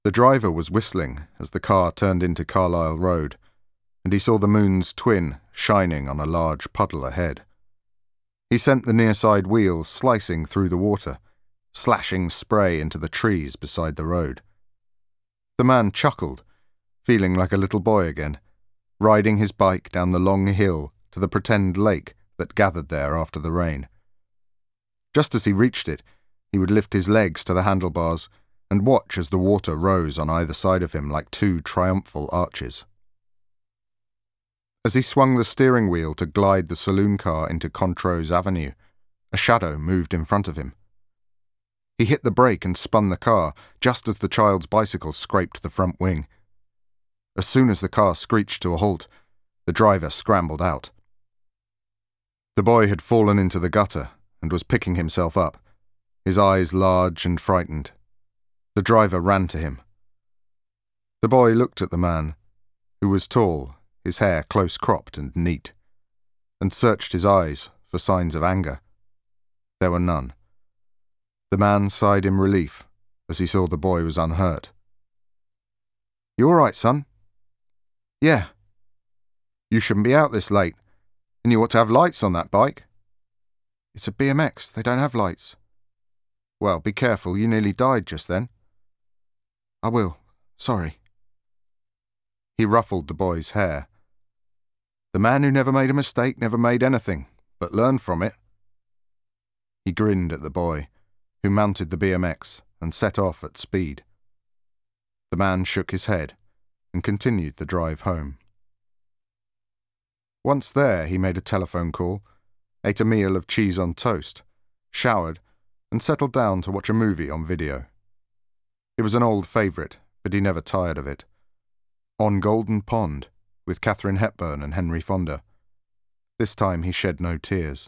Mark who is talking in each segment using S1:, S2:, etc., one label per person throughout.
S1: The driver was whistling as the car turned into Carlisle Road, and he saw the moon's twin shining on a large puddle ahead. He sent the near side wheels slicing through the water, slashing spray into the trees beside the road. The man chuckled, feeling like a little boy again, riding his bike down the long hill to the pretend lake that gathered there after the rain. Just as he reached it, he would lift his legs to the handlebars and watch as the water rose on either side of him like two triumphal arches. As he swung the steering wheel to glide the saloon car into Controse Avenue, a shadow moved in front of him. He hit the brake and spun the car just as the child's bicycle scraped the front wing. As soon as the car screeched to a halt, the driver scrambled out. The boy had fallen into the gutter and was picking himself up, his eyes large and frightened. The driver ran to him. The boy looked at the man, who was tall, his hair close-cropped and neat, and searched his eyes for signs of anger. There were none. The man sighed in relief as he saw the boy was unhurt. "You all right, son?" "Yeah." "You shouldn't be out this late, and you ought to have lights on that bike." "It's a BMX, they don't have lights." "Well, be careful, you nearly died just then." "I will, sorry." He ruffled the boy's hair. "The man who never made a mistake never made anything, but learned from it." He grinned at the boy, who mounted the BMX and set off at speed. The man shook his head and continued the drive home. Once there, he made a telephone call, ate a meal of cheese on toast, showered, and settled down to watch a movie on video. It was an old favourite, but he never tired of it. On Golden Pond, with Katharine Hepburn and Henry Fonda. This time he shed no tears.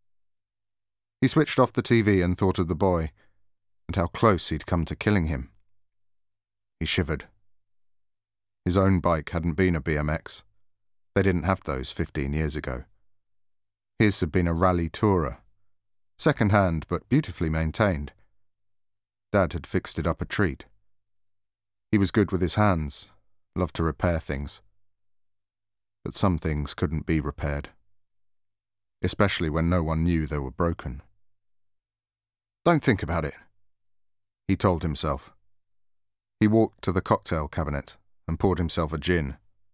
S1: He switched off the TV and thought of the boy, and how close he'd come to killing him. He shivered. His own bike hadn't been a BMX. They didn't have those 15 years ago. His had been a rally tourer, second-hand but beautifully maintained. Dad had fixed it up a treat. He was good with his hands, loved to repair things. But some things couldn't be repaired, especially when no one knew they were broken. "Don't think about it," he told himself. He walked to the cocktail cabinet and poured himself a gin.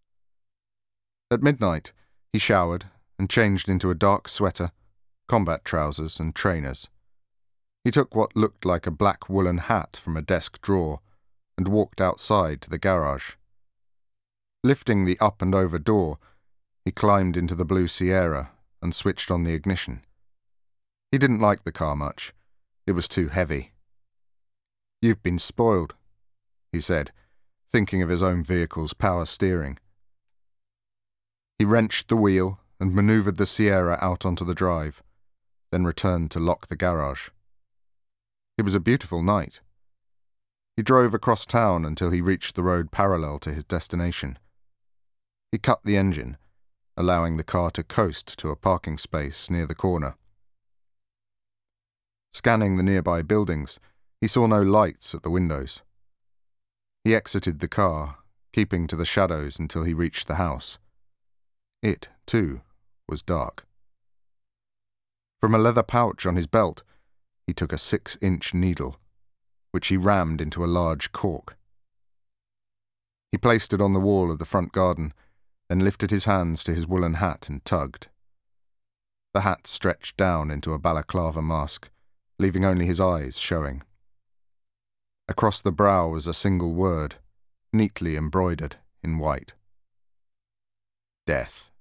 S1: At midnight, he showered and changed into a dark sweater, combat trousers and trainers. He took what looked like a black woolen hat from a desk drawer and walked outside to the garage. Lifting the up and over door, he climbed into the blue Sierra and switched on the ignition. He didn't like the car much. It was too heavy. "You've been spoiled," he said, thinking of his own vehicle's power steering. He wrenched the wheel and manoeuvred the Sierra out onto the drive, then returned to lock the garage. It was a beautiful night. He drove across town until he reached the road parallel to his destination. He cut the engine, allowing the car to coast to a parking space near the corner. Scanning the nearby buildings, he saw no lights at the windows. He exited the car, keeping to the shadows until he reached the house. It, too, was dark. From a leather pouch on his belt, he took a 6-inch needle, which he rammed into a large cork. He placed it on the wall of the front garden, then lifted his hands to his woolen hat and tugged. The hat stretched down into a balaclava mask, leaving only his eyes showing. Across the brow was a single word, neatly embroidered in white. Death.